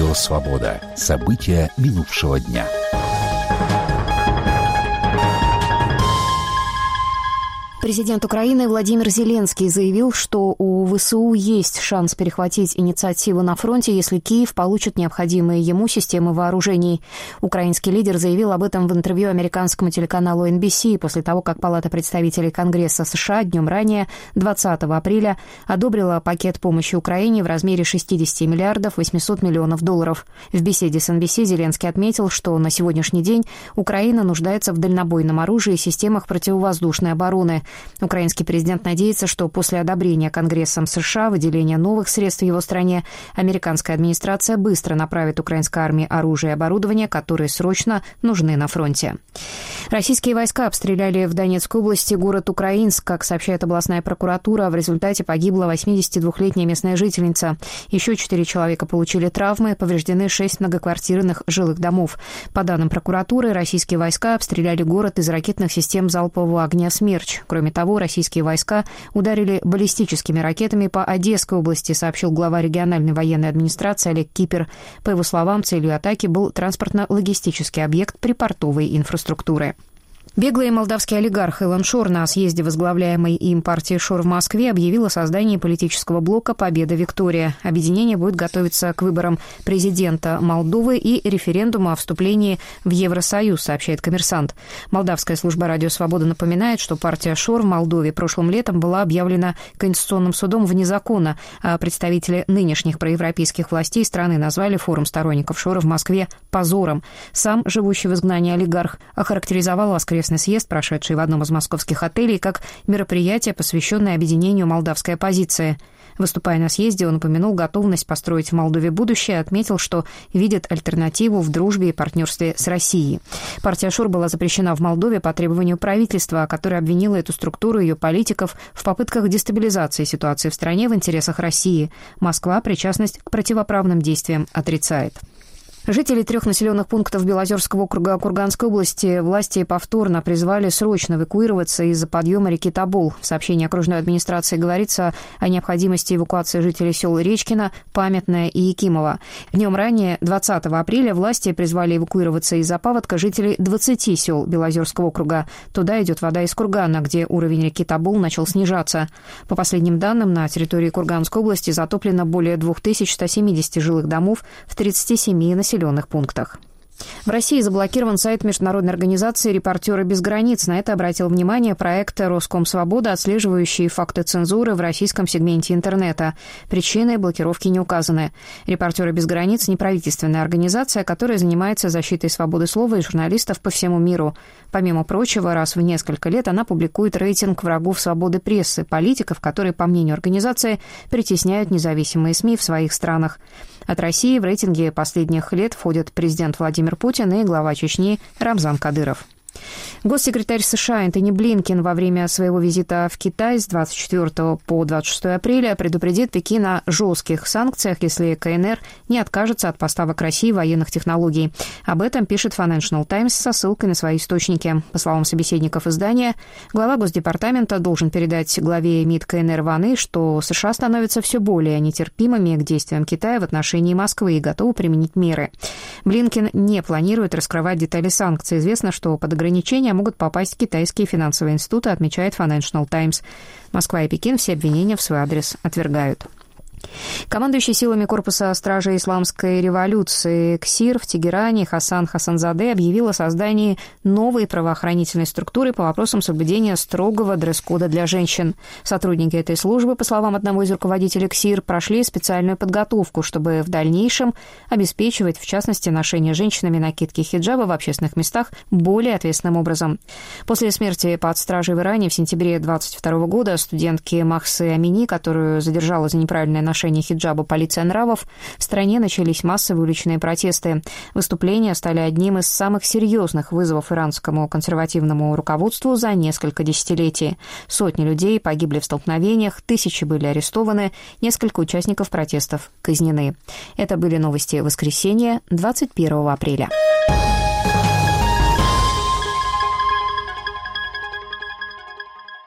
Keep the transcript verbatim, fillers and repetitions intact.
Радио «Свобода». События минувшего дня. Президент Украины Владимир Зеленский заявил, что у ВСУ есть шанс перехватить инициативу на фронте, если Киев получит необходимые ему системы вооружений. Украинский лидер заявил об этом в интервью американскому телеканалу эн би си после того, как Палата представителей Конгресса США днем ранее, двадцатого апреля, одобрила пакет помощи Украине в размере шестьдесят миллиардов восемьсот миллионов долларов. В беседе с эн би си Зеленский отметил, что на сегодняшний день Украина нуждается в дальнобойном оружии и системах противовоздушной обороны. Украинский президент надеется, что после одобрения Конгрессом США выделения новых средств в его стране американская администрация быстро направит украинской армии оружие и оборудование, которые срочно нужны на фронте. Российские войска обстреляли в Донецкой области город Украинск. Как сообщает областная прокуратура, в результате погибла восьмидесятидвухлетняя местная жительница. Еще четыре человека получили травмы, повреждены шесть многоквартирных жилых домов. По данным прокуратуры, российские войска обстреляли город из ракетных систем залпового огня «Смерч». Кроме того, российские войска ударили баллистическими ракетами по Одесской области, сообщил глава региональной военной администрации Олег Кипер. По его словам, целью атаки был транспортно-логистический объект припортовой инфраструктуры. Беглый молдавский олигарх Илон Шор на съезде возглавляемой им партии Шор в Москве объявил о создании политического блока «Победа Виктория». Объединение будет готовиться к выборам президента Молдовы и референдуму о вступлении в Евросоюз, сообщает «Коммерсант». Молдавская служба «Радио Свобода» напоминает, что партия Шор в Молдове прошлым летом была объявлена Конституционным судом вне закона, а представители нынешних проевропейских властей страны назвали форум сторонников Шора в Москве позором. Сам живущий в изгнании олигарх охарактеризовал воскресный съезд, прошедший в одном из московских отелей, как мероприятие, посвященное объединению молдавской оппозиции. Выступая на съезде, он упомянул готовность построить в Молдове будущее и отметил, что видит альтернативу в дружбе и партнерстве с Россией. Партия Шор была запрещена в Молдове по требованию правительства, которое обвинило эту структуру и ее политиков в попытках дестабилизации ситуации в стране в интересах России. Москва причастность к противоправным действиям отрицает. Жители трех населенных пунктов Белозерского округа Курганской области власти повторно призвали срочно эвакуироваться из-за подъема реки Тобол. В сообщении окружной администрации говорится о необходимости эвакуации жителей сел Речкино, Памятное и Якимово. Днем ранее, двадцатого апреля, власти призвали эвакуироваться из-за паводка жителей двадцати сел Белозерского округа. Туда идет вода из Кургана, где уровень реки Тобол начал снижаться. По последним данным, на территории Курганской области затоплено более две тысячи сто семьдесят жилых домов в тридцати семи населенных пунктах. В России заблокирован сайт международной организации «Репортеры без границ». На это обратил внимание проект «Роскомсвобода», отслеживающий факты цензуры в российском сегменте интернета. Причины блокировки не указаны. «Репортеры без границ» — неправительственная организация, которая занимается защитой свободы слова и журналистов по всему миру. Помимо прочего, раз в несколько лет она публикует рейтинг врагов свободы прессы, политиков, которые, по мнению организации, притесняют независимые СМИ в своих странах. От России в рейтинге последних лет входят президент Владимир Путин и глава Чечни Рамзан Кадыров. Госсекретарь США Энтони Блинкен во время своего визита в Китай с двадцать четвёртого по двадцать шестое апреля предупредит Пекин о жестких санкциях, если КНР не откажется от поставок России военных технологий. Об этом пишет Financial Times со ссылкой на свои источники. По словам собеседников издания, глава Госдепартамента должен передать главе МИД КНР Ван И, что США становятся все более нетерпимыми к действиям Китая в отношении Москвы и готовы применить меры. Блинкен не планирует раскрывать детали санкций. Известно, что под ограничения могут попасть китайские финансовые институты, отмечает Financial Times. Москва и Пекин все обвинения в свой адрес отвергают. Командующий силами корпуса стражей исламской революции КСИР в Тегеране Хасан Хасанзаде объявил о создании новой правоохранительной структуры по вопросам соблюдения строгого дресс-кода для женщин. Сотрудники этой службы, по словам одного из руководителей КСИР, прошли специальную подготовку, чтобы в дальнейшем обеспечивать, в частности, ношение женщинами накидки хиджаба в общественных местах более ответственным образом. После смерти под стражей в Иране в сентябре двадцать второго года студентки Махсы Амини, которую задержала за неправильное ношение хиджаба полиция нравов, в стране начались массовые уличные протесты. Выступления стали одним из самых серьезных вызовов иранскому консервативному руководству за несколько десятилетий. Сотни людей погибли в столкновениях, тысячи были арестованы, несколько участников протестов казнены. Это были новости воскресенья, двадцать первого апреля.